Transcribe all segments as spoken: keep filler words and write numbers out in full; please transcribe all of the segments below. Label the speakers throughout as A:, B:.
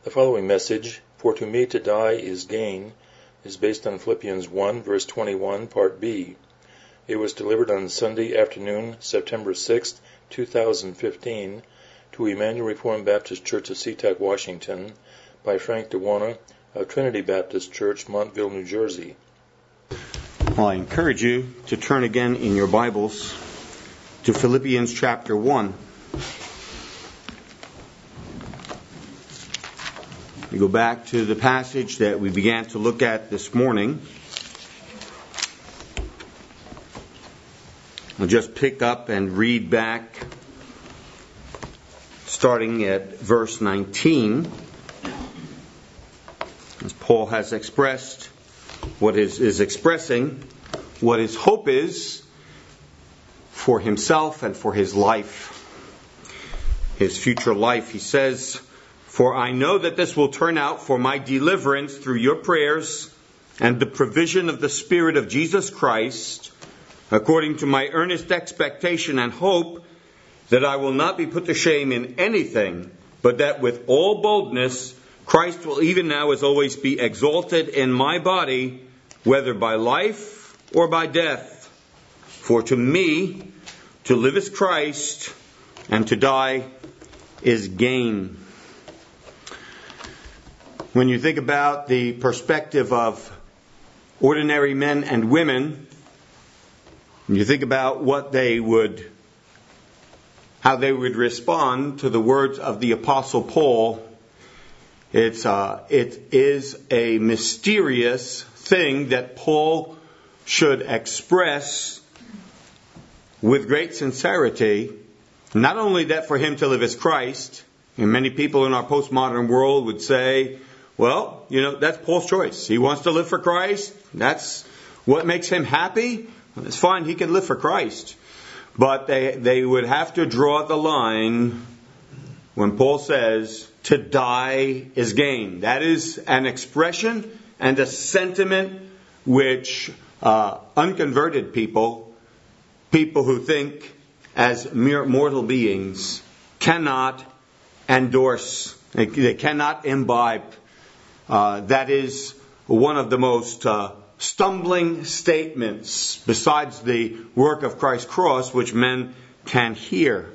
A: The following message, For to me to die is gain, is based on Philippians one, verse twenty-one, Part B. It was delivered on Sunday afternoon, September sixth, two thousand fifteen, to Emmanuel Reformed Baptist Church of SeaTac, Washington, by Frank DeWanna of Trinity Baptist Church, Montville, New Jersey.
B: Well, I encourage you to turn again in your Bibles to Philippians chapter one. We go back to the passage that we began to look at this morning. I'll just pick up and read back, starting at verse nineteen. As Paul has expressed what is, is expressing what his hope is for himself and for his life, his future life. He says, For I know that this will turn out for my deliverance through your prayers and the provision of the Spirit of Jesus Christ, according to my earnest expectation and hope that I will not be put to shame in anything, but that with all boldness Christ will even now as always be exalted in my body, whether by life or by death. For to me, to live is Christ, and to die is gain. When you think about the perspective of ordinary men and women, you think about what they would, how they would respond to the words of the Apostle Paul, it's uh, it is a mysterious thing that Paul should express with great sincerity. Not only that for him to live as Christ, and many people in our postmodern world would say, well, you know, that's Paul's choice. He wants to live for Christ. That's what makes him happy. It's fine, he can live for Christ. But they, they would have to draw the line when Paul says, to die is gain. That is an expression and a sentiment which uh, unconverted people, people who think as mere mortal beings, cannot endorse. They, they cannot imbibe. Uh, that is one of the most uh, stumbling statements besides the work of Christ's cross which men can hear.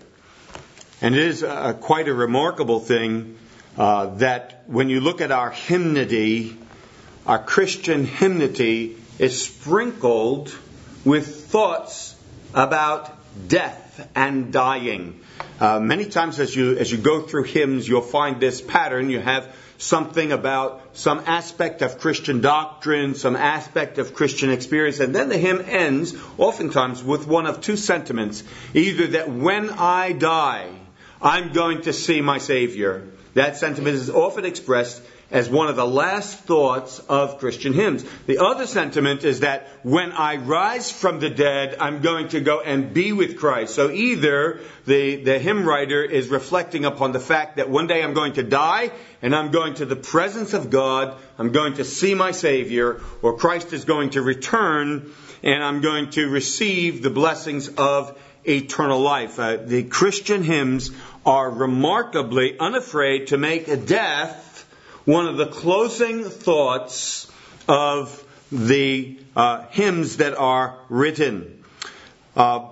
B: And it is uh, quite a remarkable thing uh, that when you look at our hymnody, our Christian hymnody is sprinkled with thoughts about death and dying. Uh, many times as you as you go through hymns, you'll find this pattern. You have something about some aspect of Christian doctrine, some aspect of Christian experience, and then the hymn ends oftentimes with one of two sentiments. Either that when I die, I'm going to see my Savior. That sentiment is often expressed as one of the last thoughts of Christian hymns. The other sentiment is that when I rise from the dead, I'm going to go and be with Christ. So either the, the hymn writer is reflecting upon the fact that one day I'm going to die and I'm going to the presence of God, I'm going to see my Savior, or Christ is going to return and I'm going to receive the blessings of eternal life. Uh, the Christian hymns are remarkably unafraid to make death one of the closing thoughts of the uh, hymns that are written. Uh,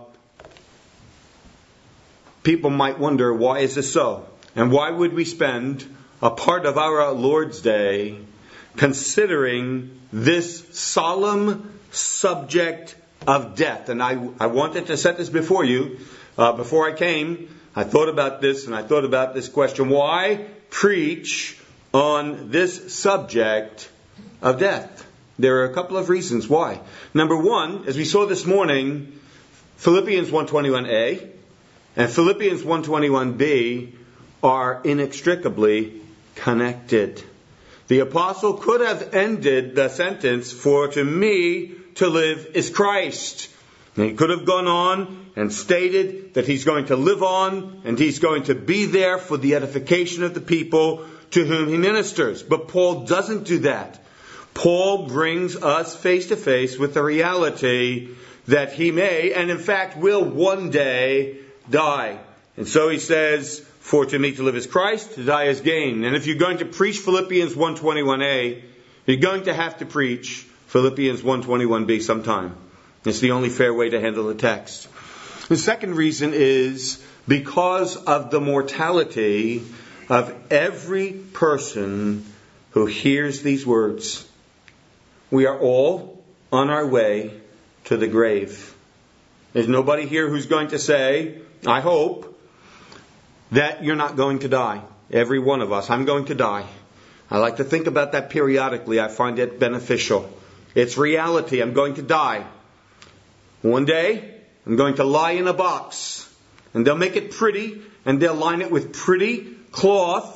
B: people might wonder, why is this so? And why would we spend a part of our Lord's Day considering this solemn subject of death? And I, I wanted to set this before you. Uh, before I came, I thought about this and I thought about this question. Why preach on this subject of death? There are a couple of reasons why. Number one, as we saw this morning, Philippians one twenty-one a and Philippians one twenty-one b are inextricably connected. The apostle could have ended the sentence, for to me to live is Christ. And he could have gone on and stated that he's going to live on and he's going to be there for the edification of the people to whom he ministers. But Paul doesn't do that. Paul brings us face to face with the reality that he may, and in fact will one day, die. And so he says, For to me to live is Christ, to die is gain. And if you're going to preach Philippians one twenty-one a, you're going to have to preach Philippians one twenty-one b sometime. It's the only fair way to handle the text. The second reason is because of the mortality of every person who hears these words. We are all on our way to the grave. There's nobody here who's going to say, I hope, that you're not going to die. Every one of us, I'm going to die. I like to think about that periodically. I find it beneficial. It's reality. I'm going to die. One day, I'm going to lie in a box. And they'll make it pretty. And they'll line it with pretty cloth.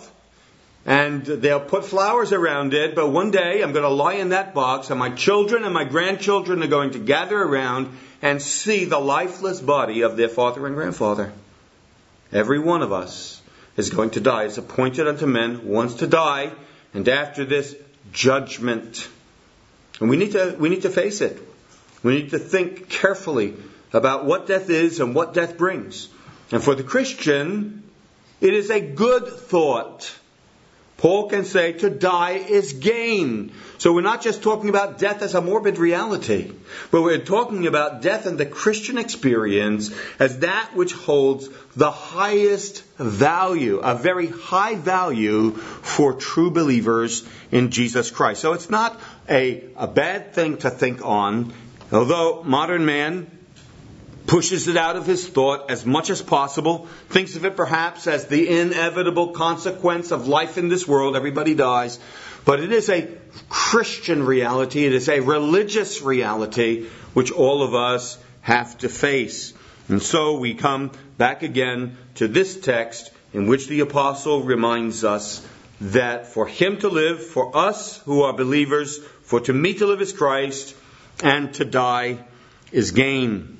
B: And they'll put flowers around it. But one day, I'm going to lie in that box. And my children and my grandchildren are going to gather around and see the lifeless body of their father and grandfather. Every one of us is going to die. It's appointed unto men once to die. And after this, judgment. And we need to, we need to face it. We need to think carefully about what death is and what death brings. And for the Christian, it is a good thought. Paul can say to die is gain. So we're not just talking about death as a morbid reality, but we're talking about death in the Christian experience as that which holds the highest value, a very high value for true believers in Jesus Christ. So it's not a, a bad thing to think on, although modern man pushes it out of his thought as much as possible, thinks of it perhaps as the inevitable consequence of life in this world. Everybody dies. But it is a Christian reality. It is a religious reality which all of us have to face. And so we come back again to this text in which the apostle reminds us that for him to live, for us who are believers, for to me to live is Christ, and to die is gain.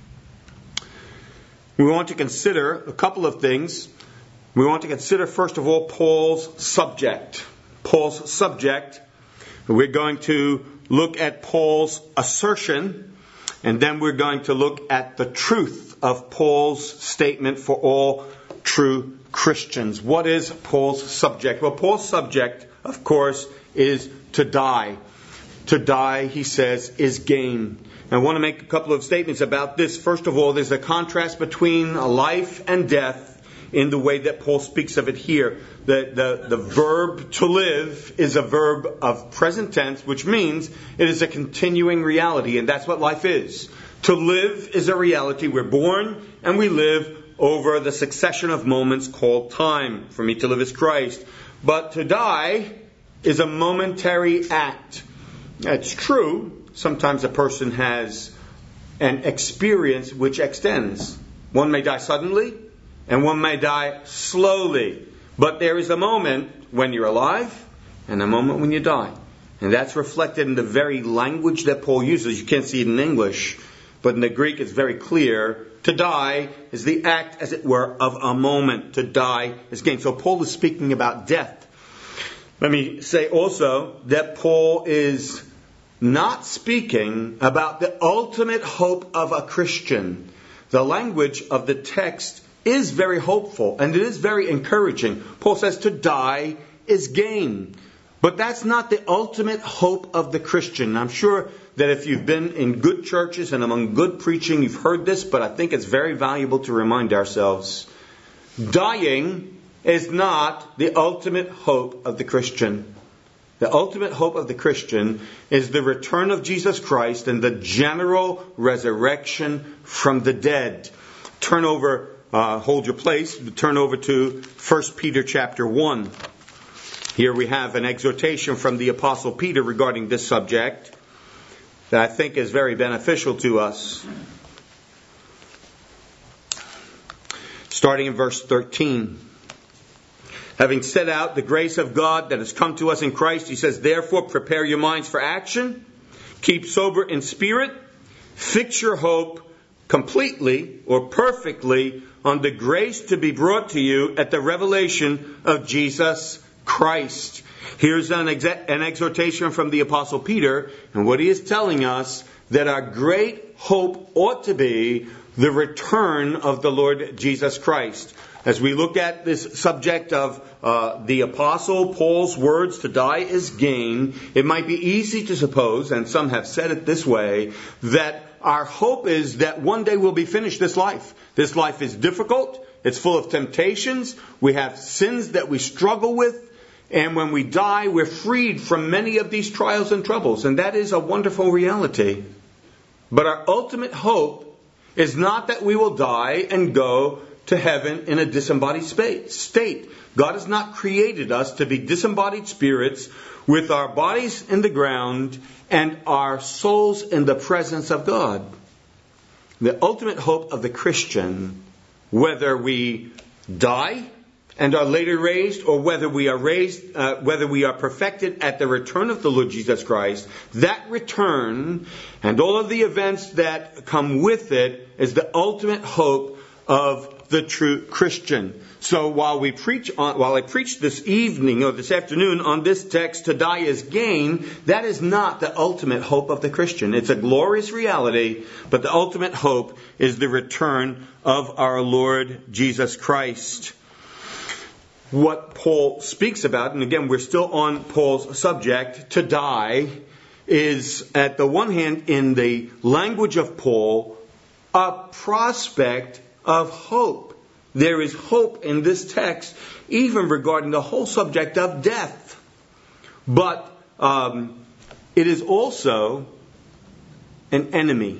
B: We want to consider a couple of things. We want to consider, first of all, Paul's subject. Paul's subject. We're going to look at Paul's assertion, and then we're going to look at the truth of Paul's statement for all true Christians. What is Paul's subject? Well, Paul's subject, of course, is to die. To die, he says, is gain. I want to make a couple of statements about this. First of all, there's a contrast between life and death in the way that Paul speaks of it here. The, the, the verb to live is a verb of present tense, which means it is a continuing reality, and that's what life is. To live is a reality. We're born and we live over the succession of moments called time. For me to live is Christ. But to die is a momentary act. It's true. Sometimes a person has an experience which extends. One may die suddenly, and one may die slowly. But there is a moment when you're alive, and a moment when you die. And that's reflected in the very language that Paul uses. You can't see it in English, but in the Greek it's very clear. To die is the act, as it were, of a moment. To die is gain. So Paul is speaking about death. Let me say also that Paul is not speaking about the ultimate hope of a Christian. The language of the text is very hopeful and it is very encouraging. Paul says to die is gain. But that's not the ultimate hope of the Christian. I'm sure that if you've been in good churches and among good preaching, you've heard this, but I think it's very valuable to remind ourselves. Dying is not the ultimate hope of the Christian. The ultimate hope of the Christian is the return of Jesus Christ and the general resurrection from the dead. Turn over, uh, hold your place, turn over to First Peter chapter one. Here we have an exhortation from the Apostle Peter regarding this subject that I think is very beneficial to us. Starting in verse thirteen. Having set out the grace of God that has come to us in Christ, he says, therefore prepare your minds for action, keep sober in spirit, fix your hope completely or perfectly on the grace to be brought to you at the revelation of Jesus Christ. Here's an, ex- an exhortation from the Apostle Peter, and what he is telling us, that our great hope ought to be the return of the Lord Jesus Christ. As we look at this subject of uh, the Apostle Paul's words, to die is gain, it might be easy to suppose, and some have said it this way, that our hope is that one day we'll be finished this life. This life is difficult. It's full of temptations. We have sins that we struggle with. And when we die, we're freed from many of these trials and troubles. And that is a wonderful reality. But our ultimate hope is not that we will die and go to heaven in a disembodied state. God has not created us to be disembodied spirits with our bodies in the ground and our souls in the presence of God. The ultimate hope of the Christian, whether we die and are later raised, or whether we are raised, uh, whether we are perfected at the return of the Lord Jesus Christ, that return and all of the events that come with it is the ultimate hope of the true Christian. So while we preach on, while I preach this evening or this afternoon on this text, to die is gain, that is not the ultimate hope of the Christian. It's a glorious reality, but the ultimate hope is the return of our Lord Jesus Christ. What Paul speaks about, and again we're still on Paul's subject, to die, is at the one hand, in the language of Paul, a prospect of hope. There is hope in this text, even regarding the whole subject of death. But um, it is also an enemy.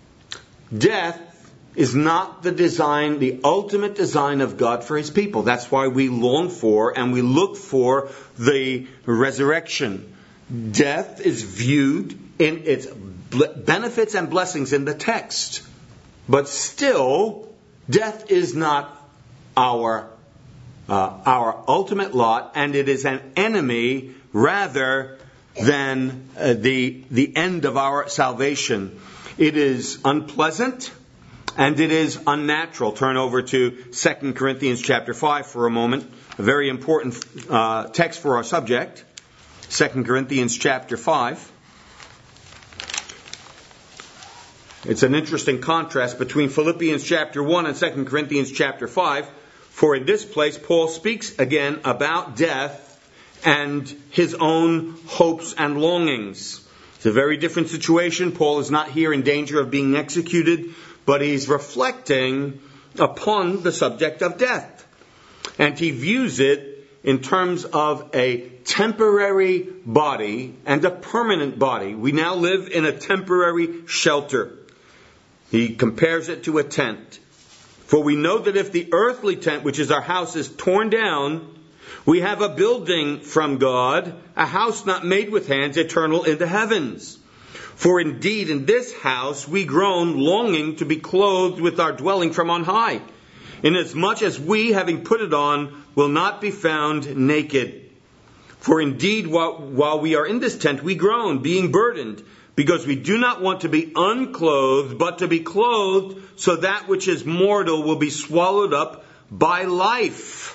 B: Death is not the design, the ultimate design of God for His people. That's why we long for and we look for the resurrection. Death is viewed in its benefits and blessings in the text. But still, death is not our uh, our ultimate lot, and it is an enemy rather than uh, the the end of our salvation. It is unpleasant and it is unnatural. Turn over to Second Corinthians chapter five for a moment. A very important uh, text for our subject. Second Corinthians chapter five. It's an interesting contrast between Philippians chapter one and Second Corinthians chapter five. For in this place, Paul speaks again about death and his own hopes and longings. It's a very different situation. Paul is not here in danger of being executed, but he's reflecting upon the subject of death. And he views it in terms of a temporary body and a permanent body. We now live in a temporary shelter. He compares it to a tent. For we know that if the earthly tent, which is our house, is torn down, we have a building from God, a house not made with hands, eternal in the heavens. For indeed in this house we groan, longing to be clothed with our dwelling from on high, inasmuch as we, having put it on, will not be found naked. For indeed while, while we are in this tent we groan, being burdened, because we do not want to be unclothed, but to be clothed, so that which is mortal will be swallowed up by life.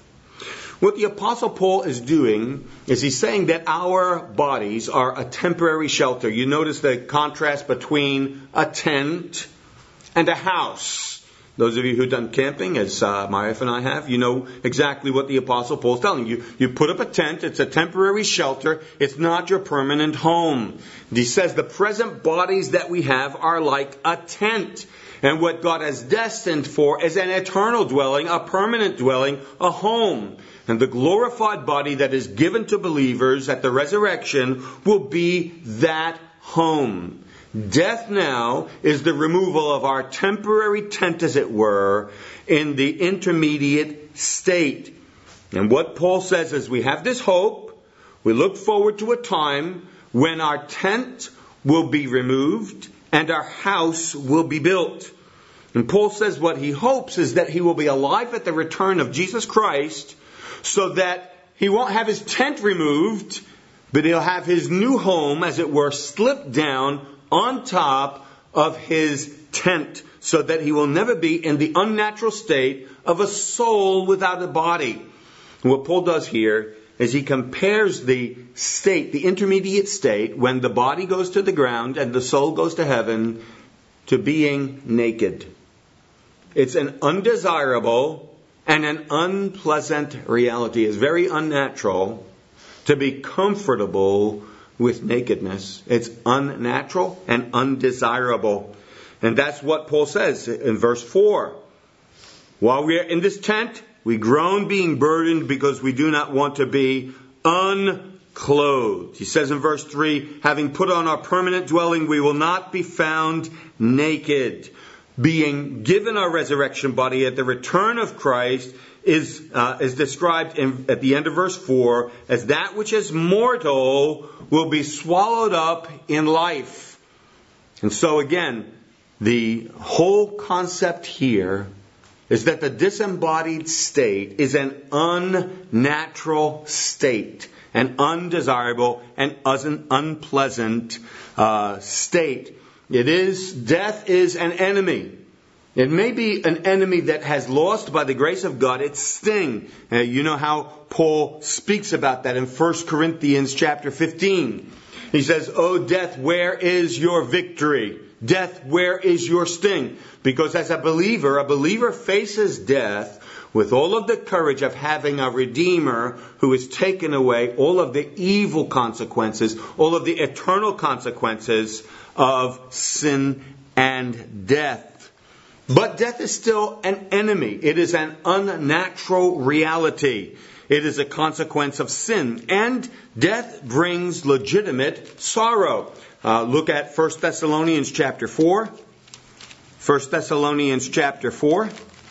B: What the Apostle Paul is doing is he's saying that our bodies are a temporary shelter. You notice the contrast between a tent and a house. Those of you who've done camping, as uh, my wife and I have, you know exactly what the Apostle Paul is telling you. You put up a tent, it's a temporary shelter, it's not your permanent home. And he says the present bodies that we have are like a tent. And what God has destined for is an eternal dwelling, a permanent dwelling, a home. And the glorified body that is given to believers at the resurrection will be that home. Death now is the removal of our temporary tent, as it were, in the intermediate state. And what Paul says is we have this hope. We look forward to a time when our tent will be removed and our house will be built. And Paul says what he hopes is that he will be alive at the return of Jesus Christ, so that he won't have his tent removed, but he'll have his new home, as it were, slipped down on top of his tent, so that he will never be in the unnatural state of a soul without a body. And what Paul does here is he compares the state, the intermediate state, when the body goes to the ground and the soul goes to heaven, to being naked. It's an undesirable and an unpleasant reality. It's very unnatural to be comfortable with nakedness. It's unnatural and undesirable. And that's what Paul says in verse four. While we are in this tent, we groan being burdened because we do not want to be unclothed. He says in verse three, having put on our permanent dwelling, we will not be found naked. Being given our resurrection body at the return of Christ is uh, is described in, at the end of verse four as that which is mortal will be swallowed up in life. And so again, the whole concept here is that the disembodied state is an unnatural state, an undesirable and unpleasant uh, state. It is, death is an enemy. It may be an enemy that has lost by the grace of God its sting. Uh, you know how Paul speaks about that in First Corinthians chapter fifteen. He says, "O death, where is your victory? Death, where is your sting?" Because as a believer, a believer faces death with all of the courage of having a Redeemer who has taken away all of the evil consequences, all of the eternal consequences of sin and death. But death is still an enemy. It is an unnatural reality. It is a consequence of sin. And death brings legitimate sorrow. Uh, look at First Thessalonians chapter four. First Thessalonians chapter four.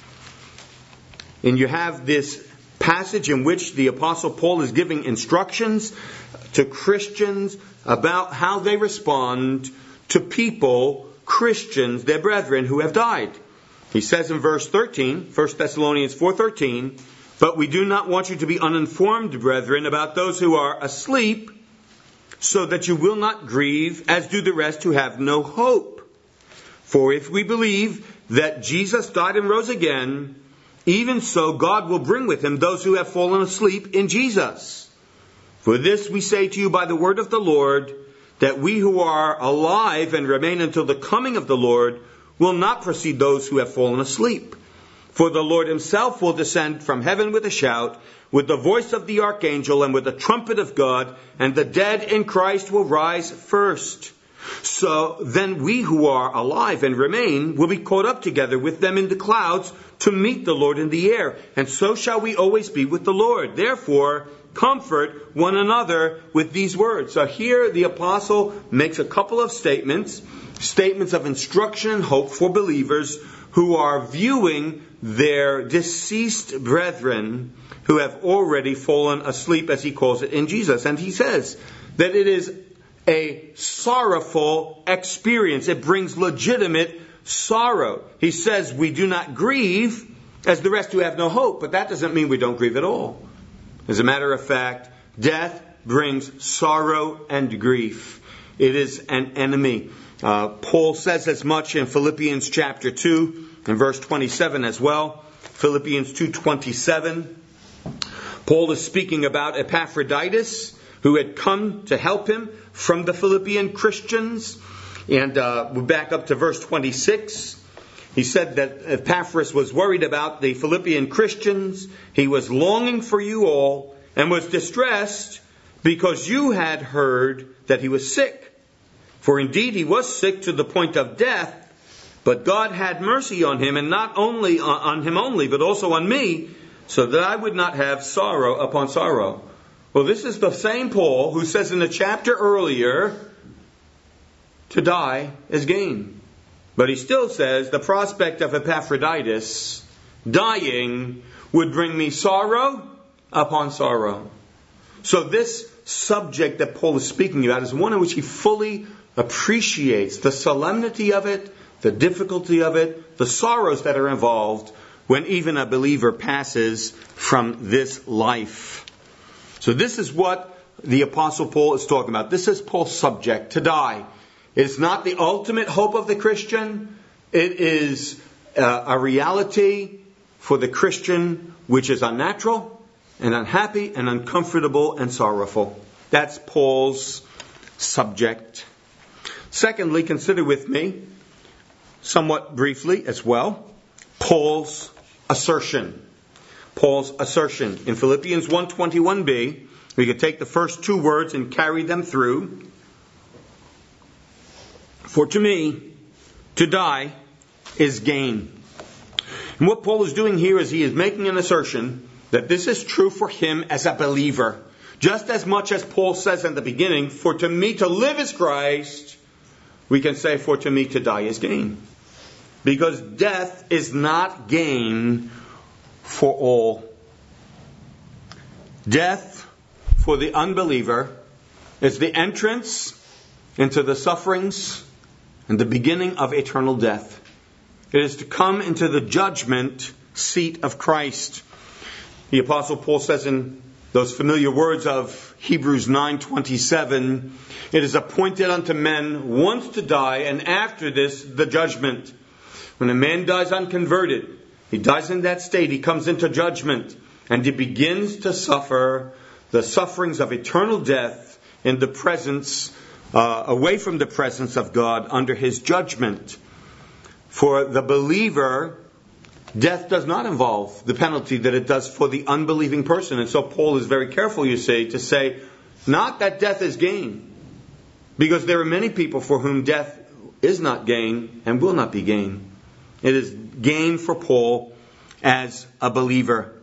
B: And you have this passage in which the Apostle Paul is giving instructions to Christians about how they respond to people, Christians, their brethren, who have died. He says in verse thirteen, First Thessalonians four thirteen, "But we do not want you to be uninformed, brethren, about those who are asleep, so that you will not grieve, as do the rest who have no hope. For if we believe that Jesus died and rose again, even so God will bring with him those who have fallen asleep in Jesus. For this we say to you by the word of the Lord, that we who are alive and remain until the coming of the Lord will not precede those who have fallen asleep. For the Lord himself will descend from heaven with a shout, with the voice of the archangel, and with the trumpet of God, and the dead in Christ will rise first. So then we who are alive and remain will be caught up together with them in the clouds to meet the Lord in the air. And so shall we always be with the Lord. Therefore, comfort one another with these words." So here the apostle makes a couple of statements, statements of instruction and hope for believers who are viewing their deceased brethren who have already fallen asleep, as he calls it, in Jesus. And he says that it is a sorrowful experience. It brings legitimate sorrow. He says we do not grieve as the rest who have no hope, but that doesn't mean we don't grieve at all. As a matter of fact, death brings sorrow and grief. It is an enemy. Uh, Paul says as much in Philippians chapter two and verse twenty-seven as well. Philippians two twenty-seven. Paul is speaking about Epaphroditus, who had come to help him from the Philippian Christians. And uh, we back up to verse twenty-six. He said that Epaphras was worried about the Philippian Christians. He was longing for you all and was distressed because you had heard that he was sick. For indeed he was sick to the point of death, but God had mercy on him, and not only on him only, but also on me, so that I would not have sorrow upon sorrow. Well, this is the same Paul who says in the chapter earlier, to die is gain. But he still says the prospect of Epaphroditus dying would bring me sorrow upon sorrow. So this subject that Paul is speaking about is one in which he fully appreciates the solemnity of it, the difficulty of it, the sorrows that are involved when even a believer passes from this life. So this is what the Apostle Paul is talking about. This is Paul's subject, to die. It's not the ultimate hope of the Christian. It is uh, a reality for the Christian which is unnatural and unhappy and uncomfortable and sorrowful. That's Paul's subject. Secondly, consider with me, somewhat briefly as well, Paul's assertion. Paul's assertion. In Philippians one twenty-one b, we could take the first two words and carry them through. For to me, to die is gain. And what Paul is doing here is he is making an assertion that this is true for him as a believer. Just as much as Paul says in the beginning, for to me to live is Christ, we can say for to me to die is gain. Because death is not gain for all. Death for the unbeliever is the entrance into the sufferings and the beginning of eternal death. It is to come into the judgment seat of Christ. The Apostle Paul says in those familiar words of Hebrews nine twenty-seven, it is appointed unto men once to die, and after this the judgment. When a man dies unconverted, he dies in that state, he comes into judgment, and he begins to suffer the sufferings of eternal death in the presence, uh, away from the presence of God under his judgment. For the believer, death does not involve the penalty that it does for the unbelieving person. And so Paul is very careful, you see, to say, not that death is gain. Because there are many people for whom death is not gain and will not be gain. It is gain for Paul as a believer.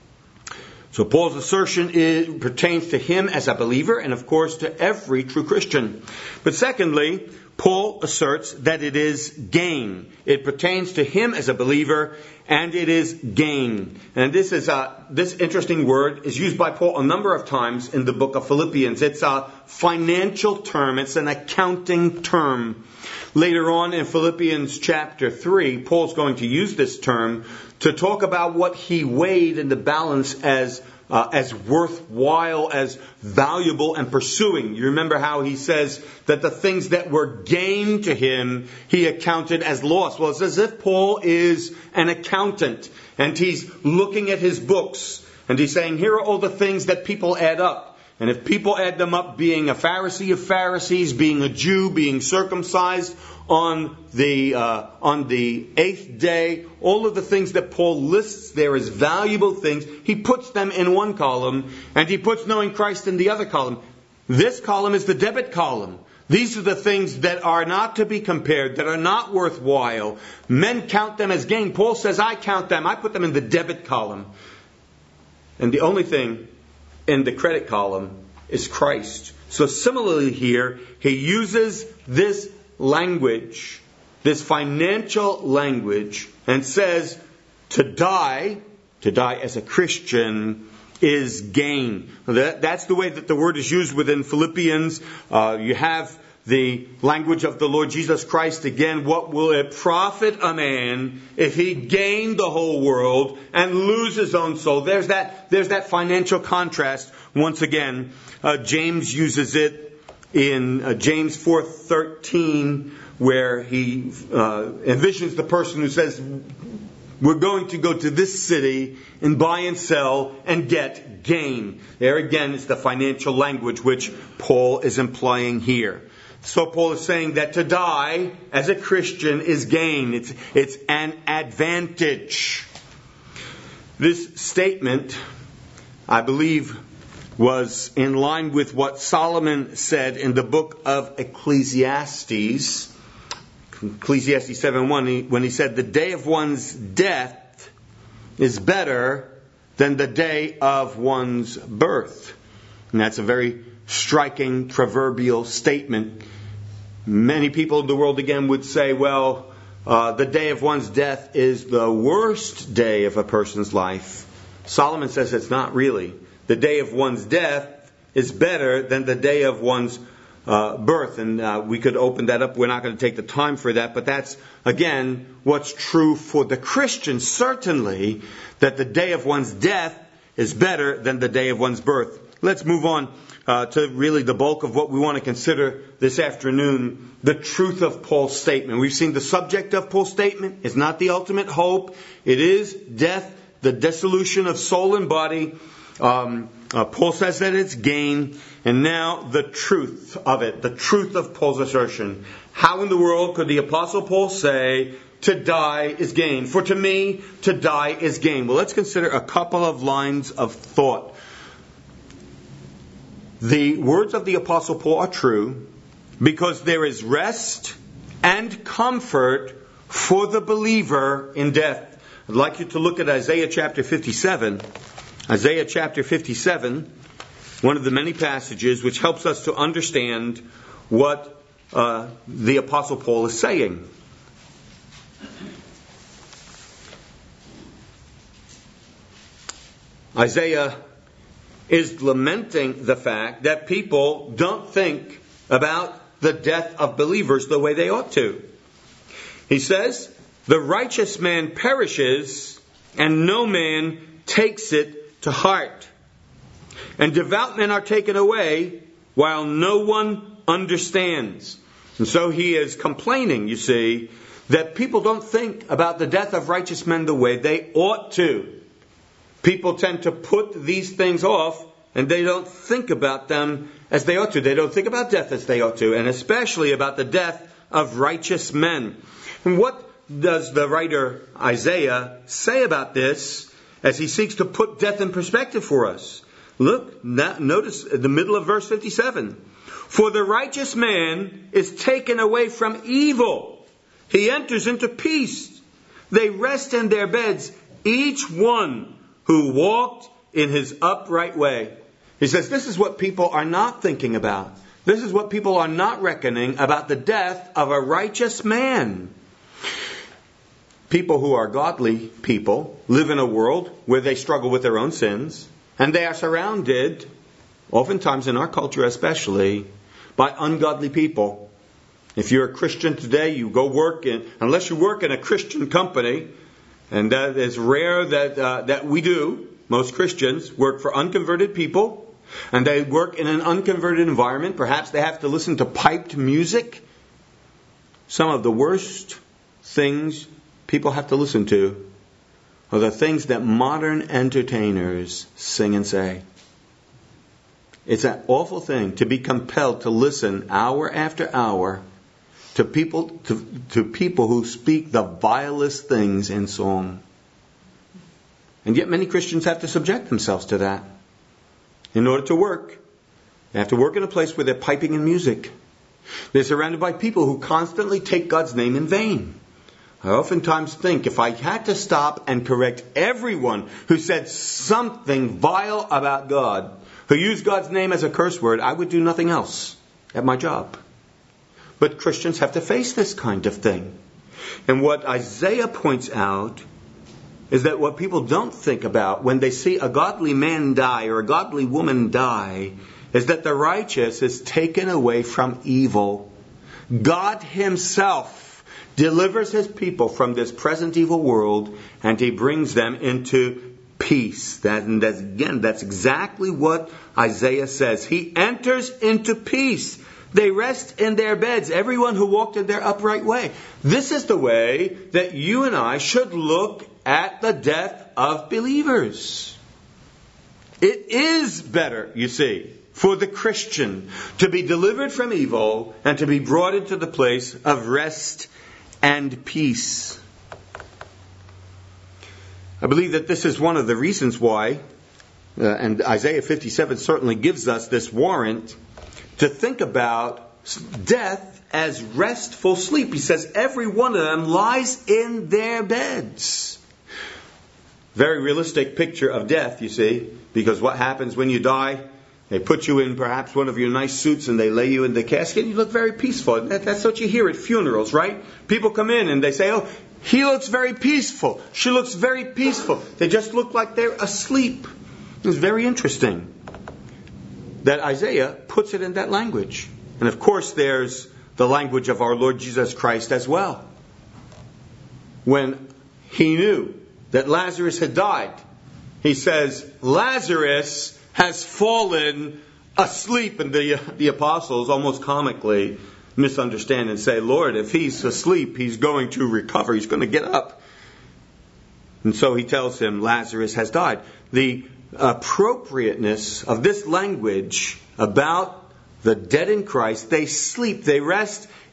B: So Paul's assertion is, pertains to him as a believer and of course to every true Christian. But secondly, Paul asserts that it is gain. It pertains to him as a believer, and it is gain. And this is a, this interesting word is used by Paul a number of times in the book of Philippians. It's a financial term. It's an accounting term. Later on in Philippians chapter three, Paul's going to use this term to talk about what he weighed in the balance as Uh, as worthwhile, as valuable and pursuing. You remember how he says that the things that were gain to him, he accounted as loss. Well, it's as if Paul is an accountant and he's looking at his books and he's saying, here are all the things that people add up. And if people add them up, being a Pharisee of Pharisees, being a Jew, being circumcised on the uh, on the eighth day, all of the things that Paul lists there as valuable things, he puts them in one column, and he puts knowing Christ in the other column. This column is the debit column. These are the things that are not to be compared, that are not worthwhile. Men count them as gain. Paul says, I count them. I put them in the debit column. And the only thing in the credit column is Christ. So similarly here, he uses this language, this financial language, and says to die, to die as a Christian is gain. That, that's the way that the word is used within Philippians. Uh, you have the language of the Lord Jesus Christ again. What will it profit a man if he gain the whole world and lose his own soul? There's that, there's that financial contrast. Once again, uh, James uses it in uh, James four thirteen, where he uh, envisions the person who says, we're going to go to this city and buy and sell and get gain. There again is the financial language which Paul is implying here. So Paul is saying that to die as a Christian is gain. It's, it's an advantage. This statement, I believe, was in line with what Solomon said in the book of Ecclesiastes. Ecclesiastes seven one, when he said, the day of one's death is better than the day of one's birth. And that's a very striking proverbial statement. Many people in the world again would say, well, uh, the day of one's death is the worst day of a person's life. Solomon says it's not really. The day of one's death is better than the day of one's uh, birth. And uh, we could open that up. We're not going to take the time for that. But that's, again, what's true for the Christian. Certainly, that the day of one's death is better than the day of one's birth. Let's move on uh, to really the bulk of what we want to consider this afternoon. The truth of Paul's statement. We've seen the subject of Paul's statement. It's not the ultimate hope. It is death, the dissolution of soul and body. Um, uh, Paul says that it's gain. And now the truth of it. The truth of Paul's assertion. How in the world could the Apostle Paul say to die is gain. For to me, to die is gain. Well, let's consider a couple of lines of thought. The words of the Apostle Paul are true because there is rest and comfort for the believer in death. I'd like you to look at Isaiah chapter fifty-seven. Isaiah chapter fifty-seven, one of the many passages which helps us to understand what uh, the Apostle Paul is saying. Isaiah is lamenting the fact that people don't think about the death of believers the way they ought to. He says, "The righteous man perishes, and no man takes it to heart. And devout men are taken away, while no one understands." And so he is complaining, you see, that people don't think about the death of righteous men the way they ought to. People tend to put these things off, and they don't think about them as they ought to. They don't think about death as they ought to, and especially about the death of righteous men. And what does the writer Isaiah say about this as he seeks to put death in perspective for us? Look, notice the middle of verse fifty-seven. "For the righteous man is taken away from evil. He enters into peace. They rest in their beds, each one who walked in his upright way." He says this is what people are not thinking about. This is what people are not reckoning about the death of a righteous man. People who are godly people live in a world where they struggle with their own sins, and they are surrounded, oftentimes in our culture especially, by ungodly people. If you're a Christian today, you go work in, unless you work in a Christian company, and that is rare that uh, that we do. Most Christians work for unconverted people, and they work in an unconverted environment. Perhaps they have to listen to piped music. Some of the worst things people have to listen to are the things that modern entertainers sing and say. It's an awful thing to be compelled to listen hour after hour to people to, to people who speak the vilest things in song. And yet many Christians have to subject themselves to that. In order to work, they have to work in a place where they're piping in music. They're surrounded by people who constantly take God's name in vain. I oftentimes think if I had to stop and correct everyone who said something vile about God, who used God's name as a curse word, I would do nothing else at my job. But Christians have to face this kind of thing. And what Isaiah points out is that what people don't think about when they see a godly man die or a godly woman die is that the righteous is taken away from evil. God Himself delivers His people from this present evil world, and He brings them into peace. That, and that's, again, that's exactly what Isaiah says. He enters into peace. They rest in their beds, everyone who walked in their upright way. This is the way that you and I should look at the death of believers. It is better, you see, for the Christian to be delivered from evil and to be brought into the place of rest and peace. I believe that this is one of the reasons why, uh, and Isaiah fifty-seven certainly gives us this warrant, to think about death as restful sleep. He says every one of them lies in their beds. Very realistic picture of death, you see, because what happens when you die? They put you in perhaps one of your nice suits and they lay you in the casket and you look very peaceful. That's what you hear at funerals, right? People come in and they say, oh, he looks very peaceful. She looks very peaceful. They just look like they're asleep. It's very interesting that Isaiah puts it in that language. And of course there's the language of our Lord Jesus Christ as well. When He knew that Lazarus had died, He says, Lazarus has fallen asleep. And the, the apostles almost comically misunderstand and say, Lord, if he's asleep, he's going to recover. He's going to get up. And so He tells him Lazarus has died. The appropriateness of this language about the dead in Christ, they sleep, they rest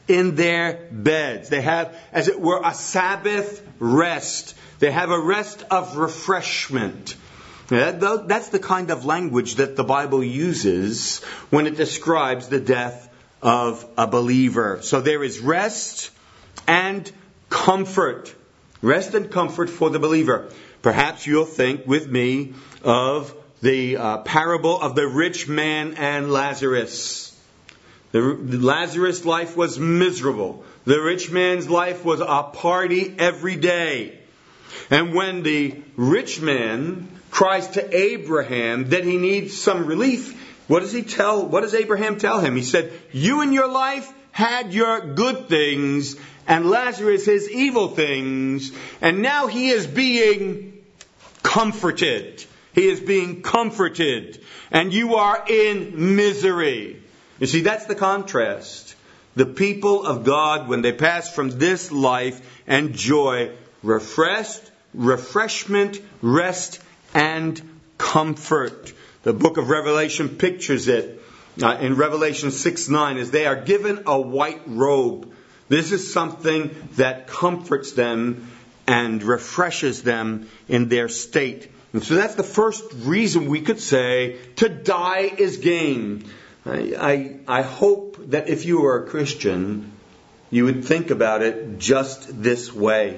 B: in their beds. They have, as it were, a Sabbath rest. They have a rest of refreshment. That's the kind of language that the Bible uses when it describes the death of a believer. So there is rest and comfort. Rest and comfort for the believer. Perhaps you'll think with me of the uh, parable of the rich man and Lazarus. The, the Lazarus' life was miserable. The rich man's life was a party every day. And when the rich man cries to Abraham that he needs some relief, what does he tell? What does Abraham tell him? He said, "You in your life had your good things, and Lazarus his evil things, and now he is being comforted. He is being comforted, and you are in misery." You see, that's the contrast. The people of God, when they pass from this life, enjoy refreshed, refreshment, rest, and comfort. The book of Revelation pictures it uh, in Revelation six nine as they are given a white robe. This is something that comforts them and refreshes them in their state. And so that's the first reason we could say to die is gain. I, I, I hope that if you are a Christian, you would think about it just this way.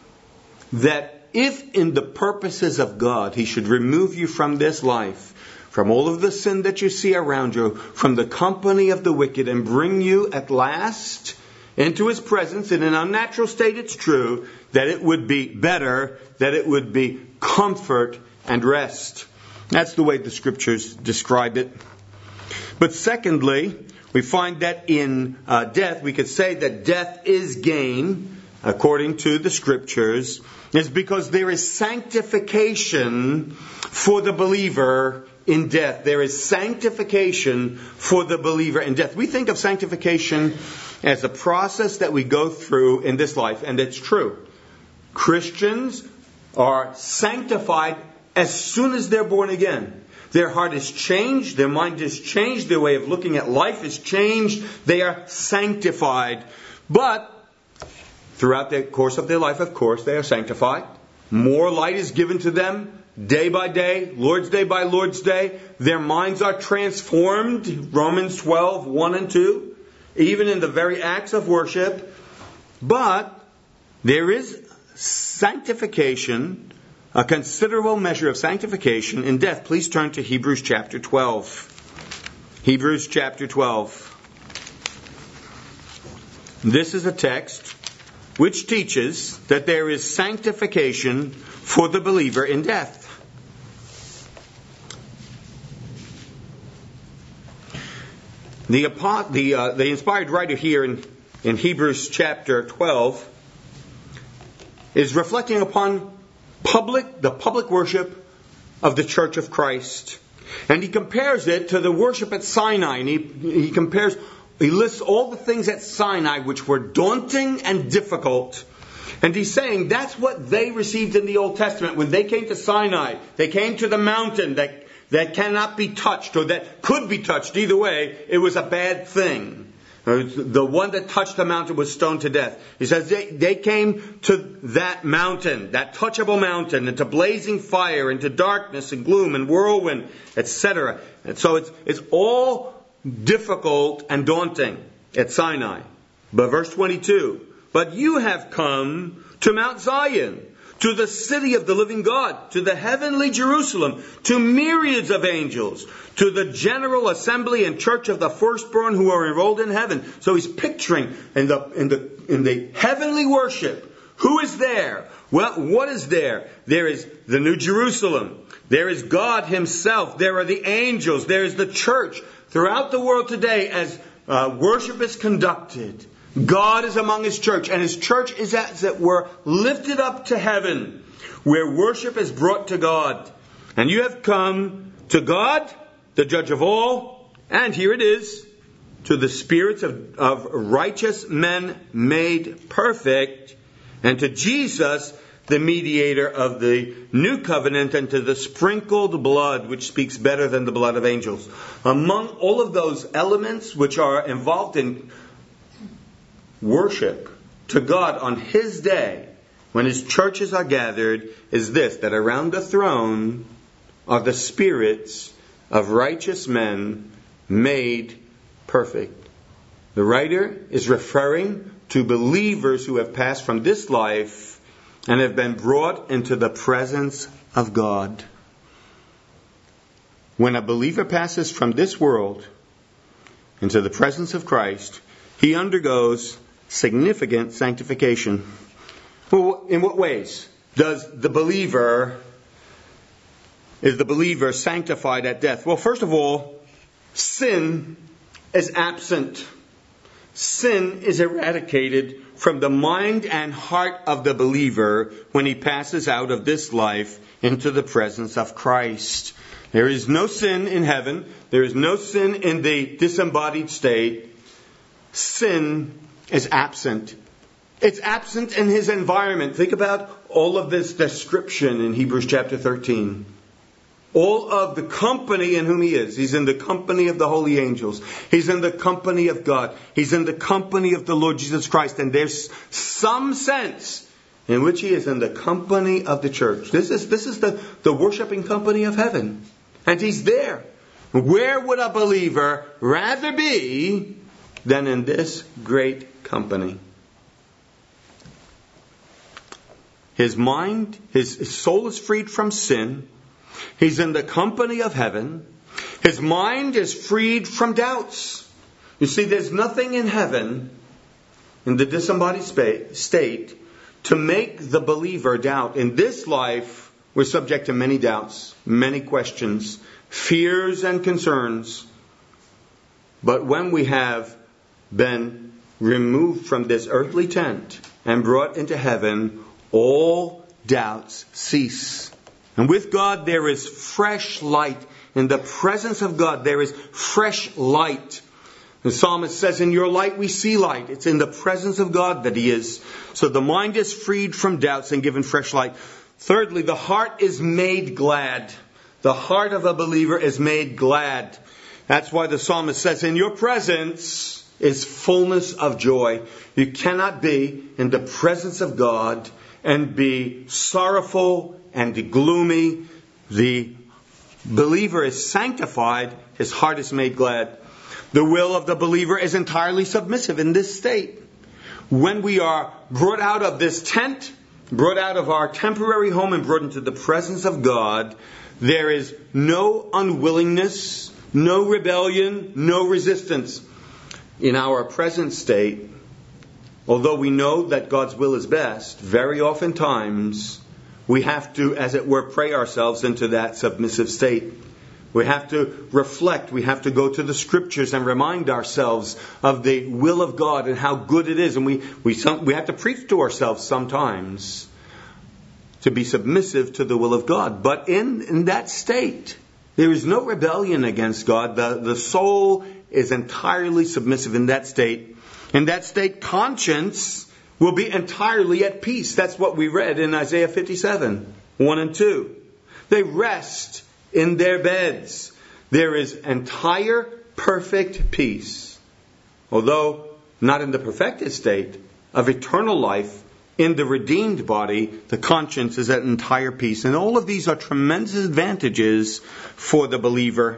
B: That if in the purposes of God, He should remove you from this life, from all of the sin that you see around you, from the company of the wicked, and bring you at last into His presence, in an unnatural state it's true, that it would be better, that it would be comfort and rest. That's the way the Scriptures describe it. But secondly, we find that in uh, death, we could say that death is gain, according to the Scriptures, is because there is sanctification for the believer in death. There is sanctification for the believer in death. We think of sanctification as a process that we go through in this life, and it's true. Christians are sanctified as soon as they're born again. Their heart is changed, their mind is changed, their way of looking at life is changed. They are sanctified. But throughout the course of their life, of course, they are sanctified. More light is given to them day by day, Lord's Day by Lord's Day. Their minds are transformed, Romans twelve, one and two, even in the very acts of worship. But there is sanctification, a considerable measure of sanctification in death. Please turn to Hebrews chapter twelve. Hebrews chapter twelve. This is a text which teaches that there is sanctification for the believer in death. The, the, uh, the inspired writer here in, in Hebrews chapter twelve is reflecting upon public, the public worship of the Church of Christ. And he compares it to the worship at Sinai. And he, he compares, he lists all the things at Sinai which were daunting and difficult. And he's saying that's what they received in the Old Testament. When they came to Sinai, they came to the mountain that, that cannot be touched, or that could be touched. Either way, it was a bad thing. The one that touched the mountain was stoned to death. He says they, they came to that mountain, that touchable mountain, into blazing fire, into darkness and gloom and whirlwind, et cetera. And so it's, it's all difficult and daunting at Sinai. But verse twenty-two, but you have come to Mount Zion, to the city of the living God, to the heavenly Jerusalem, to myriads of angels, to the general assembly and church of the firstborn who are enrolled in heaven. So he's picturing in the, in the, in the heavenly worship, who is there? Well, what is there? There is the New Jerusalem. There is God Himself. There are the angels. There is the church. Throughout the world today, as uh, worship is conducted, God is among His church, and His church is, as it were, lifted up to heaven, where worship is brought to God. And you have come to God, the judge of all, and here it is, to the spirits of, of righteous men made perfect, and to Jesus, the mediator of the new covenant, and to the sprinkled blood, which speaks better than the blood of angels. Among all of those elements which are involved in worship to God on His day, when His churches are gathered, is this, that around the throne are the spirits of righteous men made perfect. The writer is referring to believers who have passed from this life and have been brought into the presence of God. When a believer passes from this world into the presence of Christ, he undergoes significant sanctification. Well, in what ways does the believer, is the believer sanctified at death? Well, first of all, sin is absent. Sin is eradicated from the mind and heart of the believer when he passes out of this life into the presence of Christ. There is no sin in heaven. There is no sin in the disembodied state. Sin is absent. It's absent in his environment. Think about all of this description in Hebrews chapter thirteen. All of the company in whom he is. He's in the company of the holy angels. He's in the company of God. He's in the company of the Lord Jesus Christ. And there's some sense in which he is in the company of the church. This is, this is the, the worshiping company of heaven. And he's there. Where would a believer rather be than in this great company? His mind, his, his soul is freed from sin. He's in the company of heaven. His mind is freed from doubts. You see, there's nothing in heaven, in the disembodied state, to make the believer doubt. In this life, we're subject to many doubts, many questions, fears and concerns. But when we have been removed from this earthly tent and brought into heaven, all doubts cease. And with God there is fresh light. In the presence of God there is fresh light. The psalmist says, in your light we see light. It's in the presence of God that He is. So the mind is freed from doubts and given fresh light. Thirdly, the heart is made glad. The heart of a believer is made glad. That's why the psalmist says, in your presence is fullness of joy. You cannot be in the presence of God and be sorrowful and gloomy. The believer is sanctified. His heart is made glad. The will of the believer is entirely submissive in this state. When we are brought out of this tent, brought out of our temporary home and brought into the presence of God, there is no unwillingness, no rebellion, no resistance. In our present state, although we know that God's will is best, very oftentimes we have to, as it were, pray ourselves into that submissive state. We have to reflect. We have to go to the Scriptures and remind ourselves of the will of God and how good it is. And we we some, we have to preach to ourselves sometimes to be submissive to the will of God. But in, in that state, there is no rebellion against God. The, the soul is entirely submissive in that state. In that state, conscience will be entirely at peace. That's what we read in Isaiah fifty-seven, one and two. They rest in their beds. There is entire, perfect peace. Although not in the perfected state of eternal life, in the redeemed body, the conscience is at entire peace. And all of these are tremendous advantages for the believer.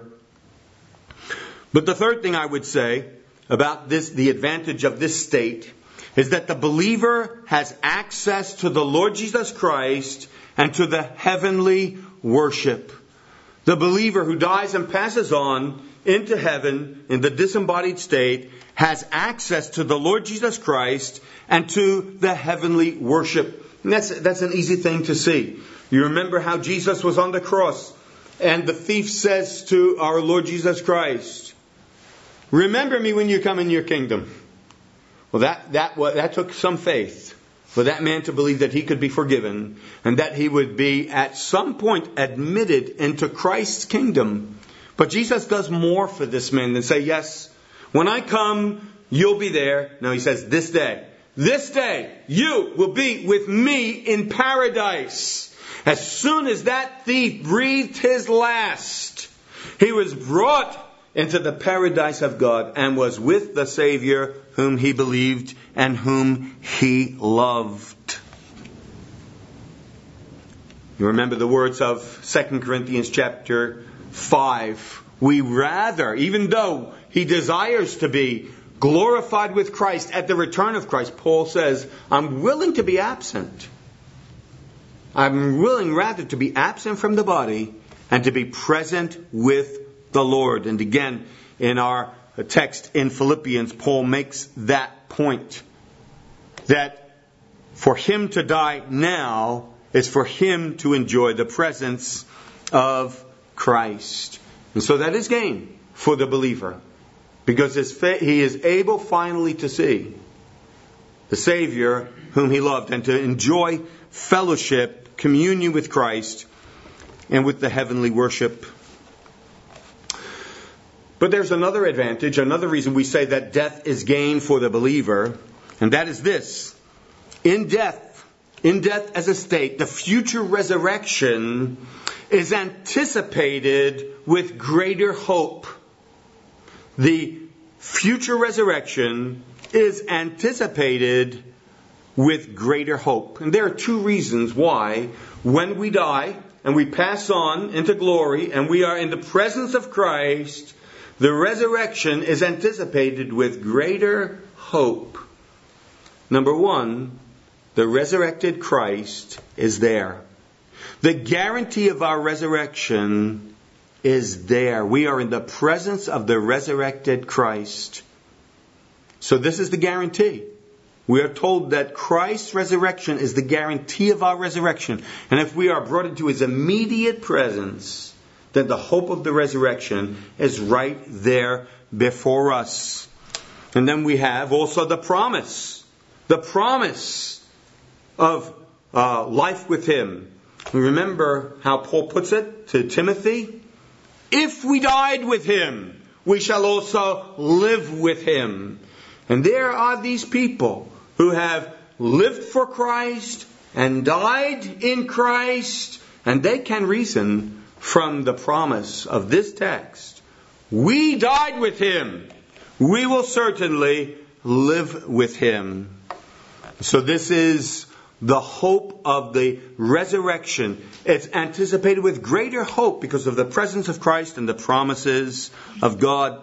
B: But the third thing I would say about this, the advantage of this state, is that the believer has access to the Lord Jesus Christ and to the heavenly worship. The believer who dies and passes on into heaven in the disembodied state has access to the Lord Jesus Christ and to the heavenly worship. And that's, that's an easy thing to see. You remember how Jesus was on the cross and the thief says to our Lord Jesus Christ, remember me when you come in your kingdom. Well, that, that, that took some faith for that man to believe that he could be forgiven and that he would be at some point admitted into Christ's kingdom. But Jesus does more for this man than say, yes, when I come, you'll be there. No, he says, this day, this day, you will be with me in paradise. As soon as that thief breathed his last, he was brought into the paradise of God and was with the Savior whom he believed and whom he loved. You remember the words of Second Corinthians chapter five. We rather, even though he desires to be glorified with Christ at the return of Christ, Paul says, I'm willing to be absent. I'm willing rather to be absent from the body and to be present with the Lord. And again, in our text in Philippians, Paul makes that point. That for him to die now is for him to enjoy the presence of Christ. And so that is gain for the believer. Because he is able finally to see the Savior whom he loved and to enjoy fellowship, communion with Christ and with the heavenly worship. But there's another advantage, another reason we say that death is gain for the believer, and that is this. In death, in death as a state, the future resurrection is anticipated with greater hope. The future resurrection is anticipated with greater hope. And there are two reasons why when we die and we pass on into glory and we are in the presence of Christ, the resurrection is anticipated with greater hope. Number one, the resurrected Christ is there. The guarantee of our resurrection is there. We are in the presence of the resurrected Christ. So this is the guarantee. We are told that Christ's resurrection is the guarantee of our resurrection. And if we are brought into his immediate presence, then the hope of the resurrection is right there before us. And then we have also the promise. The promise of uh, life with him. Remember how Paul puts it to Timothy? If we died with him, we shall also live with him. And there are these people who have lived for Christ and died in Christ, and they can reason from the promise of this text. We died with him. We will certainly live with him. So this is the hope of the resurrection. It's anticipated with greater hope because of the presence of Christ and the promises of God.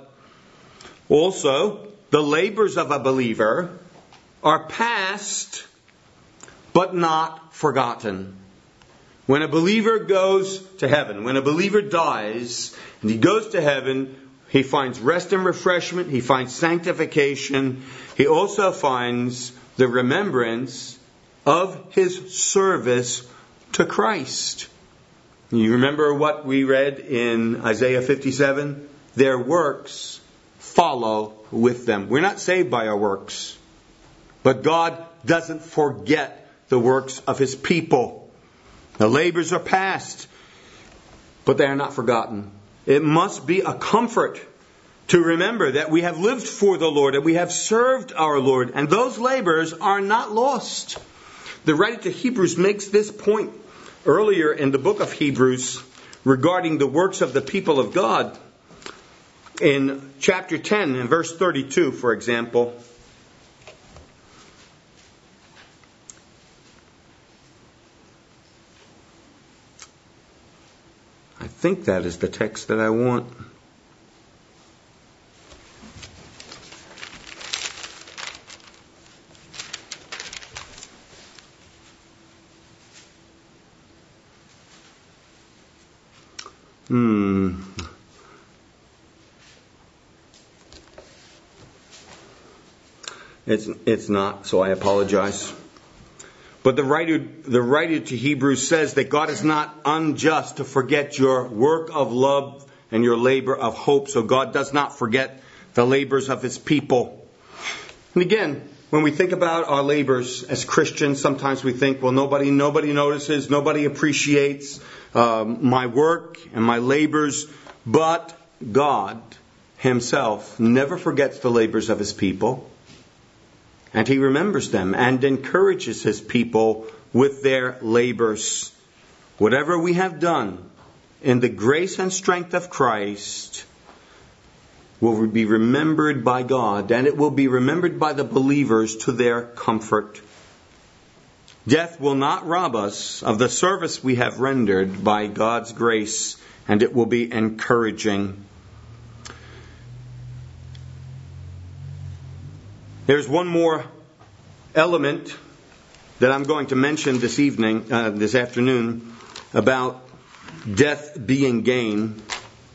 B: Also, the labors of a believer are past but not forgotten. When a believer goes to heaven, when a believer dies and he goes to heaven, he finds rest and refreshment, he finds sanctification, he also finds the remembrance of his service to Christ. You remember what we read in Isaiah fifty-seven? Their works follow with them. We're not saved by our works, but God doesn't forget the works of his people. The labors are past, but they are not forgotten. It must be a comfort to remember that we have lived for the Lord and we have served our Lord, and those labors are not lost. The writer to Hebrews makes this point earlier in the book of Hebrews regarding the works of the people of God. In chapter ten and verse thirty-two, for example, I think that is the text that I want. Hmm. It's it's not, so I apologize. But the writer, the writer to Hebrews says that God is not unjust to forget your work of love and your labor of hope. So God does not forget the labors of his people. And again, when we think about our labors as Christians, sometimes we think, well, nobody, nobody notices, nobody appreciates um, my work and my labors. But God himself never forgets the labors of his people. And he remembers them and encourages his people with their labors. Whatever we have done in the grace and strength of Christ, will be remembered by God, and it will be remembered by the believers to their comfort. Death will not rob us of the service we have rendered by God's grace, and it will be encouraging. There's one more element that I'm going to mention this evening, uh, this afternoon, about death being gain.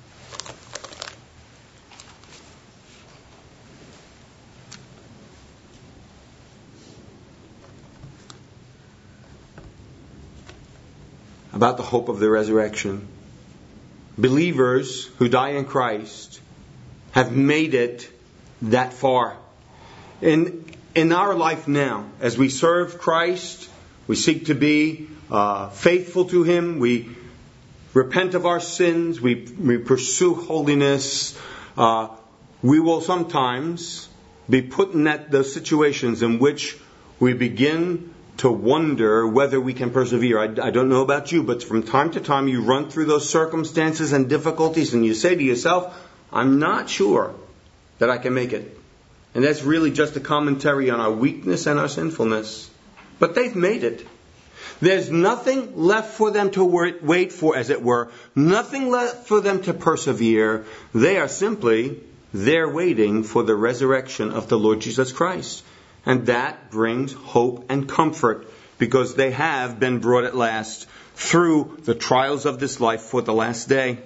B: About the hope of the resurrection. Believers who die in Christ have made it that far. In, in our life now, as we serve Christ, we seek to be uh, faithful to Him, we repent of our sins, we, we pursue holiness, uh, we will sometimes be put in that, those situations in which we begin to wonder whether we can persevere. I, I don't know about you, but from time to time you run through those circumstances and difficulties and you say to yourself, I'm not sure that I can make it. And that's really just a commentary on our weakness and our sinfulness. But they've made it. There's nothing left for them to wait for, as it were. Nothing left for them to persevere. They are simply there waiting for the resurrection of the Lord Jesus Christ. And that brings hope and comfort, because they have been brought at last through the trials of this life for the last day.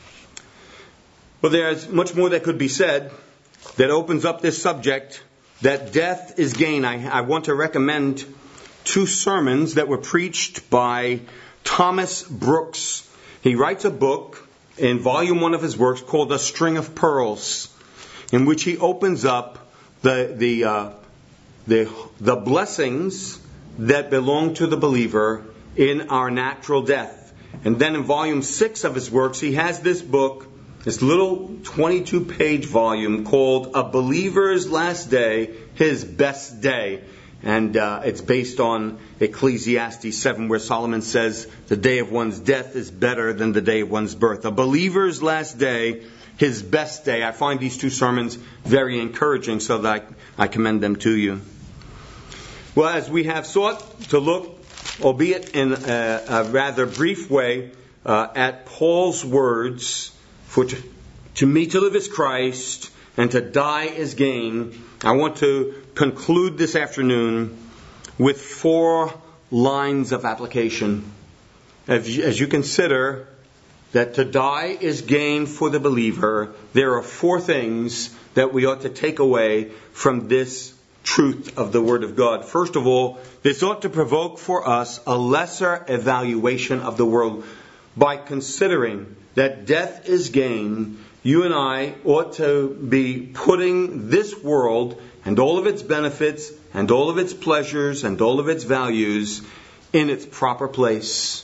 B: Well, there's much more that could be said that opens up this subject, that death is gain. I, I want to recommend two sermons that were preached by Thomas Brooks. He writes a book in volume one of his works called A String of Pearls, in which he opens up the the uh, the, the blessings that belong to the believer in our natural death. And then in volume six of his works, he has this book, this little twenty-two page volume called A Believer's Last Day, His Best Day. And uh, it's based on Ecclesiastes seven, where Solomon says, the day of one's death is better than the day of one's birth. A believer's last day, his best day. I find these two sermons very encouraging, so that I, I commend them to you. Well, as we have sought to look, albeit in a, a rather brief way, uh, at Paul's words, for to, to me to live is Christ, and to die is gain, I want to conclude this afternoon with four lines of application. As you, as you consider that to die is gain for the believer, there are four things that we ought to take away from this truth of the Word of God. First of all, this ought to provoke for us a lesser evaluation of the world. By considering that death is gain, you and I ought to be putting this world and all of its benefits and all of its pleasures and all of its values in its proper place.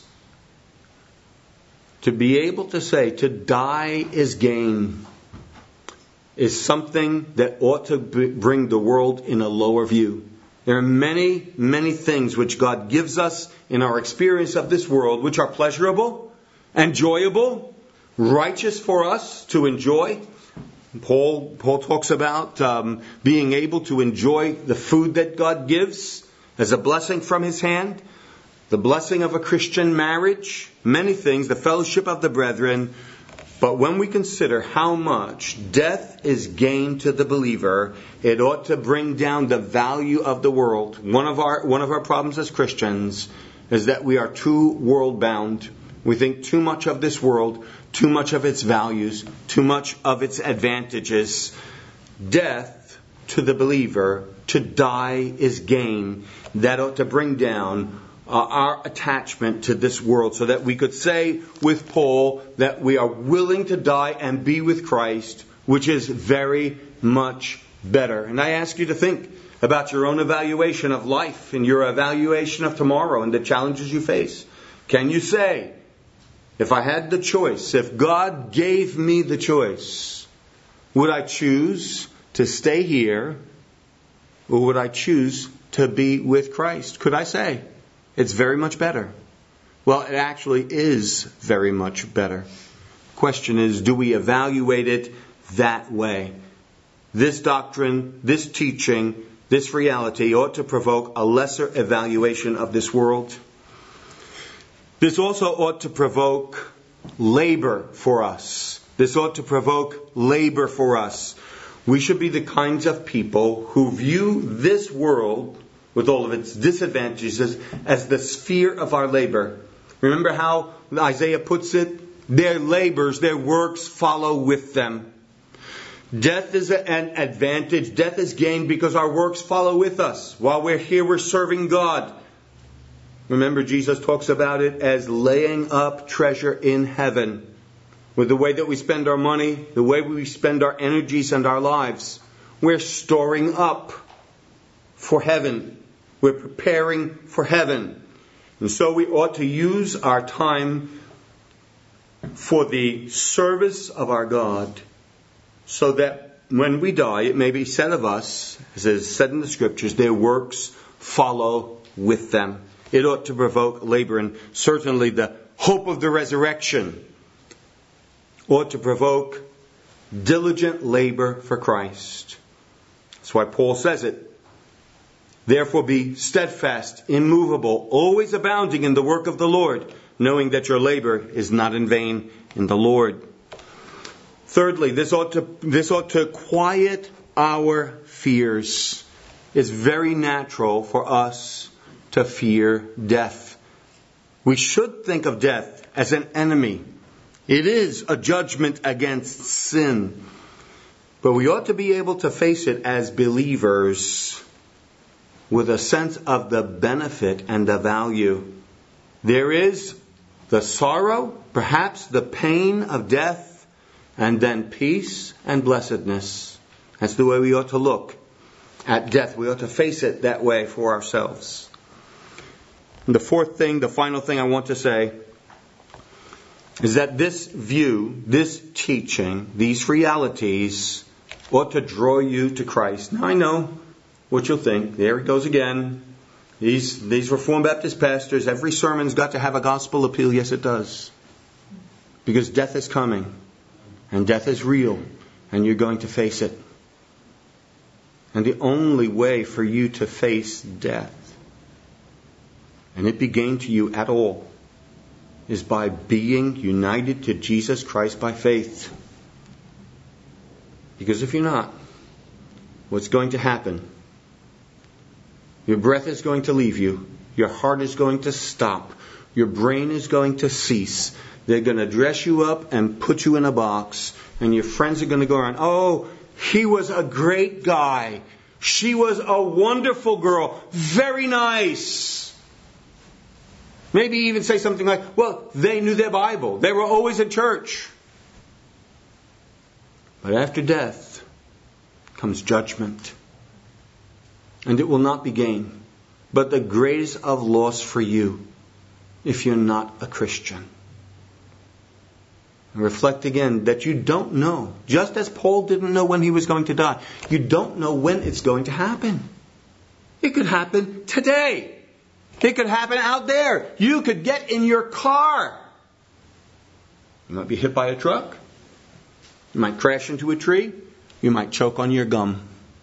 B: To be able to say to die is gain is something that ought to bring the world in a lower view. There are many, many things which God gives us in our experience of this world which are pleasurable, enjoyable, righteous for us to enjoy. Paul, Paul talks about um, being able to enjoy the food that God gives as a blessing from His hand, the blessing of a Christian marriage, many things, the fellowship of the brethren. But when we consider how much death is gain to the believer, it ought to bring down the value of the world. One of our one of our problems as Christians is that we are too world-bound. We think too much of this world, too much of its values, too much of its advantages. Death to the believer, to die is gain. That ought to bring down Uh, our attachment to this world, so that we could say with Paul that we are willing to die and be with Christ, which is very much better. And I ask you to think about your own evaluation of life and your evaluation of tomorrow and the challenges you face. Can you say, if I had the choice, if God gave me the choice, would I choose to stay here, or would I choose to be with Christ? Could I say, it's very much better? Well, it actually is very much better. Question is, do we evaluate it that way. This doctrine, this teaching, this reality ought to provoke a lesser evaluation of this world. This also ought to provoke labor for us. This ought to provoke labor for us. We should be the kinds of people who view this world, with all of its disadvantages, as the sphere of our labor. Remember how Isaiah puts it? Their labors, their works follow with them. Death is an advantage. Death is gained because our works follow with us. While we're here, we're serving God. Remember, Jesus talks about it as laying up treasure in heaven. With the way that we spend our money, the way we spend our energies and our lives, we're storing up for heaven. We're preparing for heaven. And so we ought to use our time for the service of our God, so that when we die, it may be said of us, as is said in the Scriptures, their works follow with them. It ought to provoke labor, and certainly the hope of the resurrection ought to provoke diligent labor for Christ. That's why Paul says it. Therefore be steadfast, immovable, always abounding in the work of the Lord, knowing that your labor is not in vain in the Lord. Thirdly, this ought to, this ought to quiet our fears. It's very natural for us to fear death. We should think of death as an enemy. It is a judgment against sin. But we ought to be able to face it as believers with a sense of the benefit and the value. There is the sorrow, perhaps the pain of death, and then peace and blessedness. That's the way we ought to look at death. We ought to face it that way for ourselves. And the fourth thing, the final thing I want to say, is that this view, this teaching, these realities ought to draw you to Christ. Now I know what you'll think. There it goes again. These, these Reformed Baptist pastors, every sermon's got to have a gospel appeal. Yes, it does. Because death is coming. And death is real. And you're going to face it. And the only way for you to face death, and it be gain to you at all, is by being united to Jesus Christ by faith. Because if you're not, what's going to happen? Your breath is going to leave you. Your heart is going to stop. Your brain is going to cease. They're going to dress you up and put you in a box. And your friends are going to go around, oh, he was a great guy. She was a wonderful girl. Very nice. Maybe even say something like, well, they knew their Bible. They were always in church. But after death comes judgment. And it will not be gain, but the greatest of loss for you if you're not a Christian. And reflect again that you don't know, just as Paul didn't know when he was going to die, you don't know when it's going to happen. It could happen today. It could happen out there. You could get in your car. You might be hit by a truck. You might crash into a tree. You might choke on your gum.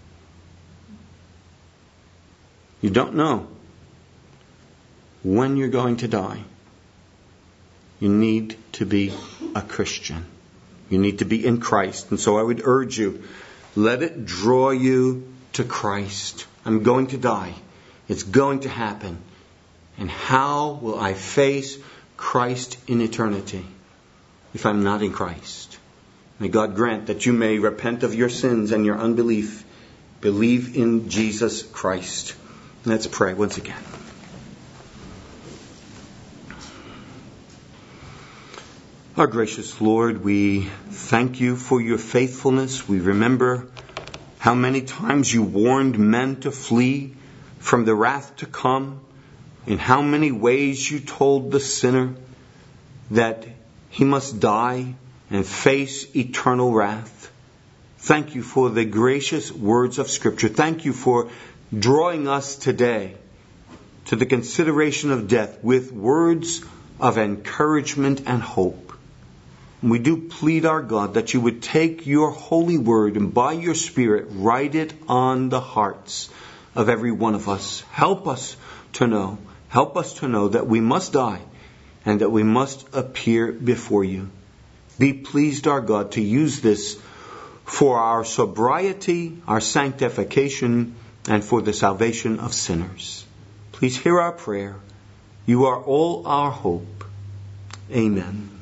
B: You don't know when you're going to die. You need to be a Christian. You need to be in Christ. And so I would urge you, let it draw you to Christ. I'm going to die. It's going to happen. And how will I face Christ in eternity if I'm not in Christ? May God grant that you may repent of your sins and your unbelief. Believe in Jesus Christ. Let's pray once again. Our gracious Lord, we thank you for your faithfulness. We remember how many times you warned men to flee from the wrath to come. In how many ways you told the sinner that he must die and face eternal wrath. Thank you for the gracious words of Scripture. Thank you for drawing us today to the consideration of death with words of encouragement and hope. We do plead, our God, that you would take your holy word and by your Spirit write it on the hearts of every one of us. Help us to know, help us to know that we must die and that we must appear before you. Be pleased, our God, to use this for our sobriety, our sanctification, and for the salvation of sinners. Please hear our prayer. You are all our hope. Amen.